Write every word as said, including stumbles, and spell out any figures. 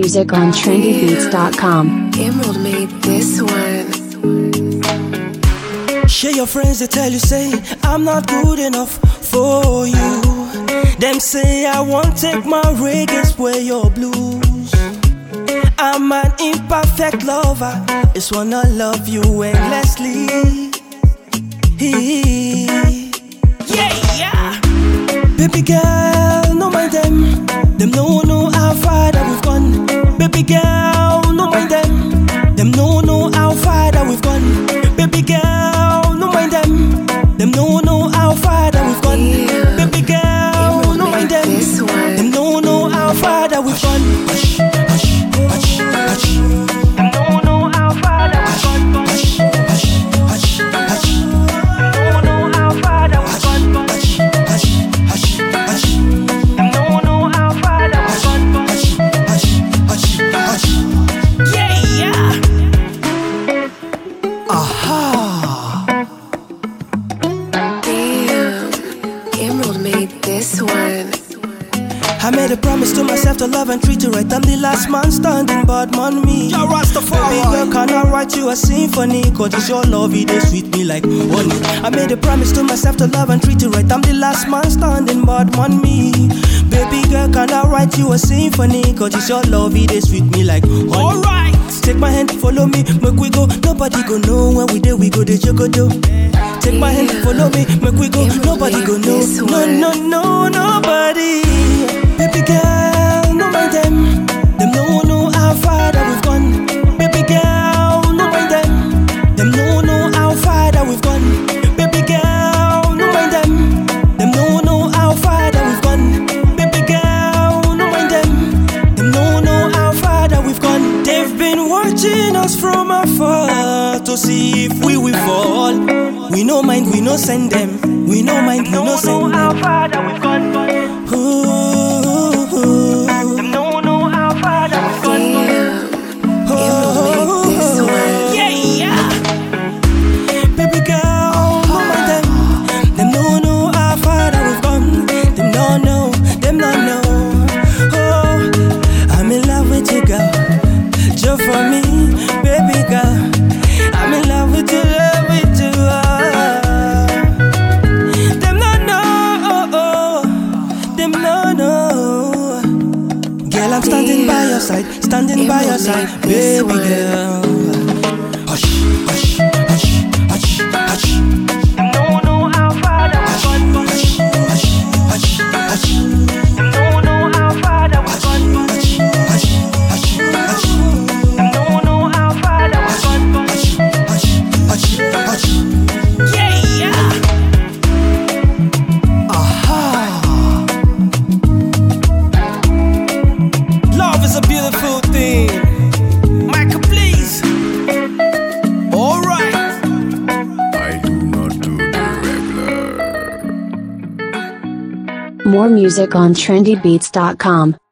music on trendy beats dot com. Emerald made this one. Share your friends, they tell you, say, I'm not good enough for you. Them say I won't take my reggae, wear your blues. I'm an imperfect lover, just wanna love you endlessly. Yeah, yeah. Baby girl, no mind them. Them no know how far that we've gone. Baby girl, no mind them. Them no know how far that we've gone. Baby girl, no mind them. Them no know how far that we've gone. Yeah. Baby girl, no mind them. Them no know how far that we've gone. Hush, hush, hush, hush. Them no know how far that we've gone. Hush, hush, hush, hush. Them no know how far that we've gone. Hush, hush, hush, hush. Them no know how far that we've gone. Hush, hush, hush, hush. Yeah, yeah. Aha. Damn, Emerald made this one. I made a promise to myself to love and treat you right. I'm the last man standing, but man me. Yo, Rastafari. Baby girl, can I write you a symphony? Cause it's your love, it is sweet me like honey. I made a promise to myself to love and treat you right. I'm the last man standing, but man me. Baby girl, can I write you a symphony? Cause it's your love, it is sweet me like honey. Alright. Take my hand, follow me, make we go. Nobody go know when we there, we go the chocodo. Take my hand, follow me, make we go. Nobody go know. No, no, no, nobody. Baby girl, no mind them. Them no know how far that we've gone. Baby girl, no mind them. Them no know how far that we've gone. Baby girl, no mind them. Them no know how far that we've gone. Baby girl, no mind them. Them no know how far that we've gone. They've been watching us from afar to see if we will fall. We no mind, we no send them. We no mind, we no send them. How far that we've gone. Ooh. Them no know how far that we've gone. Damn, Emerald made this one. Yeah, yeah. Baby girl, no mind them. Them no know how far that we've gone. Them no know, them no know. Oh, I'm in love with you, girl. Just for me, baby girl. I'm in love with you, love with you. Oh. Them no know, oh, oh. Them no know. Girl, I'm standing by your side, standing by your side, baby girl. Hush, hush, hush, hush, hush. Them no know how far that we've gone. Hush, hush, hush, hush. Them no know how far that we've gone. Hush, hush, hush, hush. Them no know how far that we've gone. Hush, hush, hush, hush. Yeah, yeah. Aha. Love is a beautiful thing. Michael, please. All right. I do not do the regular. More music on trendy beats dot com.